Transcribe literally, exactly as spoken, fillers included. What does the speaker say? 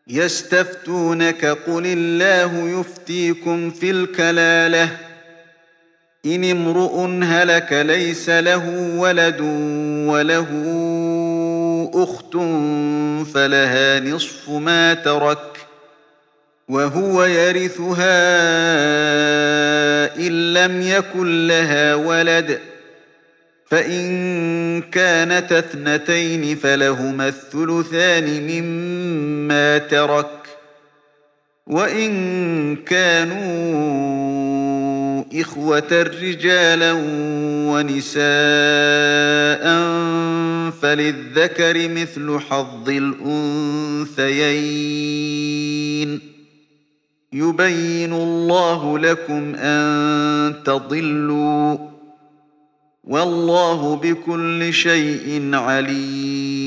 يستفتونك قل الله يفتيكم في الكلالة إن امرؤ هلك ليس له ولد وله أخت فلها نصف ما ترك وهو يرثها إن لم يكن لها ولد فإن كانت اثنتين فلهما الثلثان مما ترك وإن كانوا إخوة رجالا ونساء فللذكر مثل حظ الأنثيين يبين الله لكم أن تضلوا والله بكل شيء عليم.